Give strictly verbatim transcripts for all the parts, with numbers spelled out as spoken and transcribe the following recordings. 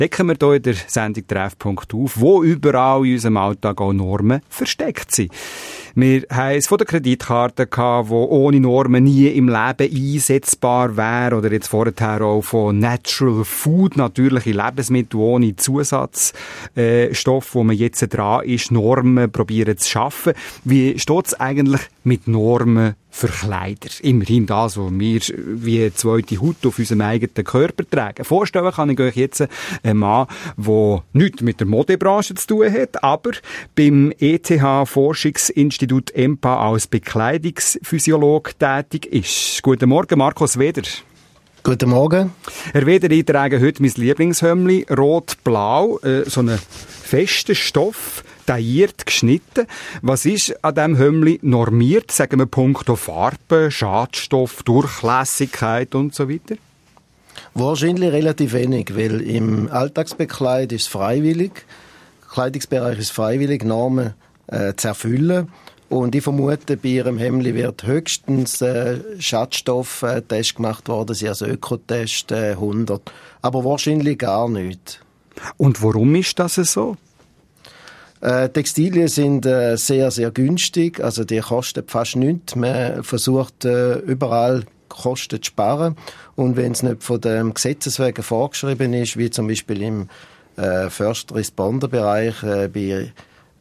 decken wir hier in der Sendung Treffpunkt auf, wo überall in unserem Alltag auch Normen versteckt sind. Wir haben es von der Kreditkarte gehabt, die ohne Normen nie im Leben einsetzbar wäre. Oder jetzt vorher auch von Natural Food, natürliche Lebensmittel ohne Zusatzstoffe, äh, wo man jetzt dran ist, Normen probieren zu schaffen. Wie steht es eigentlich mit Normen für Kleider? Immerhin das, was wir wie eine zweite Haut auf unserem eigenen Körper tragen. Vorstellen kann ich euch jetzt einen Mann, der nichts mit der Modebranche zu tun hat, aber beim E T H-Forschungsinstitut E M P A als Bekleidungsphysiolog tätig ist. Guten Morgen, Markus Weder. Guten Morgen. Herr Weder, ich trage heute mein Lieblingshemdli, rot-blau, äh, so einen festen Stoff, tailliert, geschnitten. Was ist an diesem Hemdli normiert, sagen wir punkto Farbe, Schadstoff, Durchlässigkeit und so weiter? Wahrscheinlich relativ wenig, weil im Alltagsbekleid ist es freiwillig, im Kleidungsbereich ist es freiwillig, Normen äh, zu erfüllen. Und ich vermute, bei Ihrem Hemdli wird höchstens äh, Schadstofftest gemacht worden, sie also Ökotest äh, hundert. Aber wahrscheinlich gar nicht. Und warum ist das so? Äh, Textilien sind äh, sehr, sehr günstig. Also die kosten fast nichts. Man versucht äh, überall Kosten zu sparen. Und wenn es nicht von dem Gesetzes wegen vorgeschrieben ist, wie zum Beispiel im äh, First Responder Bereich äh, bei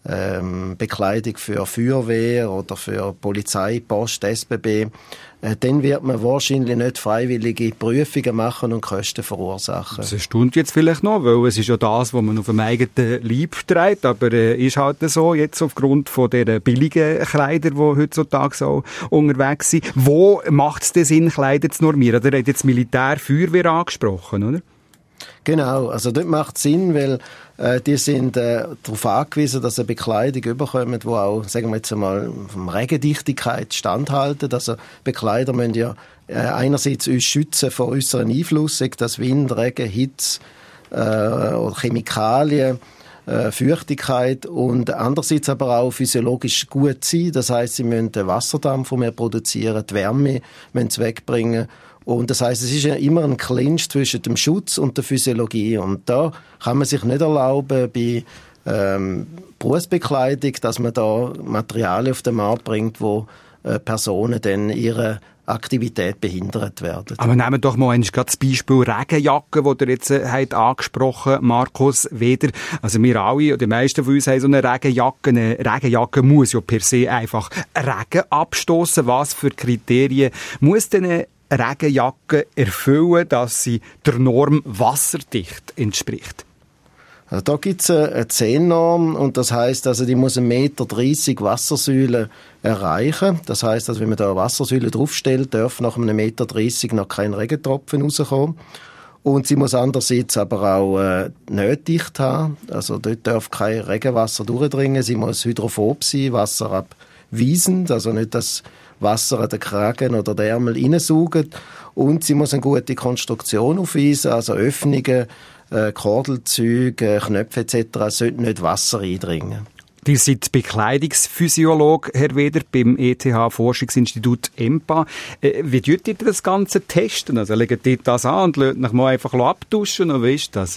Ähm, Bekleidung für Feuerwehr oder für Polizei, Post, S B B, äh, dann wird man wahrscheinlich nicht freiwillige Prüfungen machen und Kosten verursachen. Das erstaunt jetzt vielleicht noch, weil es ist ja das, was man auf dem eigenen Leib trägt, aber äh, ist halt so, jetzt aufgrund von der billigen Kleider, die heutzutage so unterwegs sind. Wo macht es denn Sinn, Kleider zu normieren? Ihr habt jetzt Militär, Feuerwehr angesprochen, oder? Genau, also dort macht es Sinn, weil äh, die sind äh, darauf angewiesen, dass sie Bekleidung überkommen, die auch, sagen wir jetzt einmal, von Regendichtigkeit standhalten. Also Bekleider müssen ja äh, einerseits uns schützen vor äußeren Einflüssen, das Wind, Regen, Hitze äh, oder Chemikalien, äh, Feuchtigkeit, und andererseits aber auch physiologisch gut sein. Das heisst, sie müssen den Wasserdampf mehr produzieren, die Wärme müssen sie wegbringen. Und das heisst, es ist ja immer ein Clinch zwischen dem Schutz und der Physiologie. Und da kann man sich nicht erlauben, bei ähm, Berufsbekleidung, dass man da Materialien auf den Markt bringt, wo äh, Personen dann ihre Aktivität behindert werden. Aber nehmen wir doch mal gerade das Beispiel Regenjacke, das ihr jetzt äh, habt angesprochen, Markus Weder. Also wir alle, die meisten von uns haben so eine Regenjacke. Eine Regenjacke muss ja per se einfach Regen abstoßen. Was für Kriterien muss denn eine Regenjacke erfüllen, dass sie der Norm wasserdicht entspricht? Also da gibt es eine Zehn-Norm, und das heisst, also die muss eins Komma dreißig Meter Wassersäule erreichen. Das heisst, also wenn man da eine Wassersäule draufstellt, darf nach einem eins Komma dreißig Meter noch kein Regentropfen rauskommen. Und sie muss andererseits aber auch äh, nähtdicht haben. Also dort darf kein Regenwasser durchdringen. Sie muss hydrophob sein, wasserabweisend, also nicht, dass Wasser an den Kragen oder den Ärmel reinsaugen. Und sie muss eine gute Konstruktion aufweisen, also Öffnungen, äh, Kordelzüge, Knöpfe et cetera. Es sollte nicht Wasser eindringen. Ihr seid Bekleidungsphysiolog, Herr Weder, beim E T H-Forschungsinstitut E M P A. Äh, wie tut ihr das Ganze testen? Also legt ihr das an und lasst euch mal einfach abtuschen, oder wie ist das?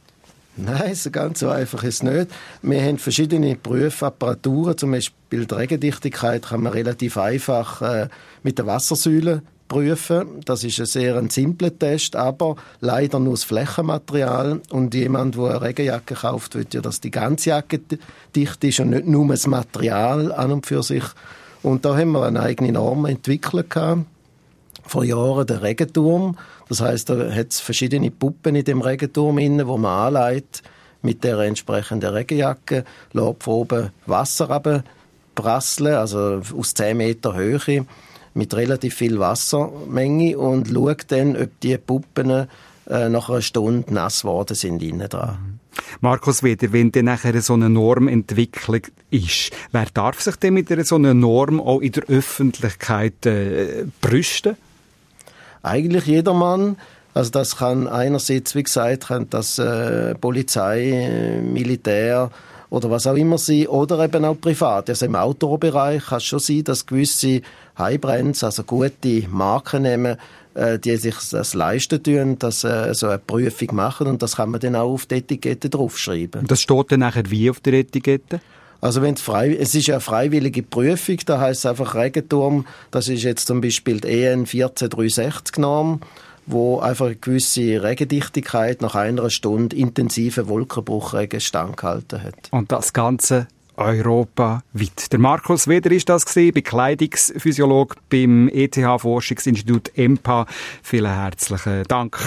Nein, so ganz so einfach ist es nicht. Wir haben verschiedene Prüfapparaturen, zum Beispiel die Regendichtigkeit kann man relativ einfach äh, mit der Wassersäule prüfen. Das ist ein sehr ein simpler Test, aber leider nur das Flächenmaterial. Und jemand, der eine Regenjacke kauft, will ja, dass die ganze Jacke dicht ist und nicht nur das Material an und für sich. Und da haben wir eine eigene Norm entwickelt gehabt. Vor Jahren der Regenturm. Das heisst, da hat es verschiedene Puppen in dem Regenturm inne, wo man anlegt mit der entsprechenden Regenjacke, lässt von oben Wasser runterprasseln, also aus zehn Meter Höhe, mit relativ viel Wassermenge, und schaut dann, ob die Puppen äh, nach einer Stunde nass geworden sind innen dran. Markus Weder, wenn dann nachher so eine Norm entwickelt ist, wer darf sich denn mit so einer Norm auch in der Öffentlichkeit äh, brüsten? Eigentlich jedermann. Also das kann einerseits, wie gesagt, kann das äh, Polizei, äh, Militär oder was auch immer sein, oder eben auch privat. Also im Outdoor-Bereich kann es schon sein, dass gewisse High-Brands, also gute Marken nehmen, äh, die sich das leisten tun, dass äh, so eine Prüfung machen, und das kann man dann auch auf die Etikette draufschreiben. Das steht dann nachher wie auf der Etikette? Also wenn es frei, es ist ja eine freiwillige Prüfung, da heisst es einfach Regenturm, das ist jetzt zum Beispiel die E N vierzehn dreihundertsechzig Norm, wo einfach eine gewisse Regendichtigkeit nach einer Stunde intensiven Wolkenbruchregen standgehalten hat. Und das Ganze europaweit. Der Markus Weder ist das gewesen, Bekleidungsphysiolog beim E T H-Forschungsinstitut E M P A. Vielen herzlichen Dank.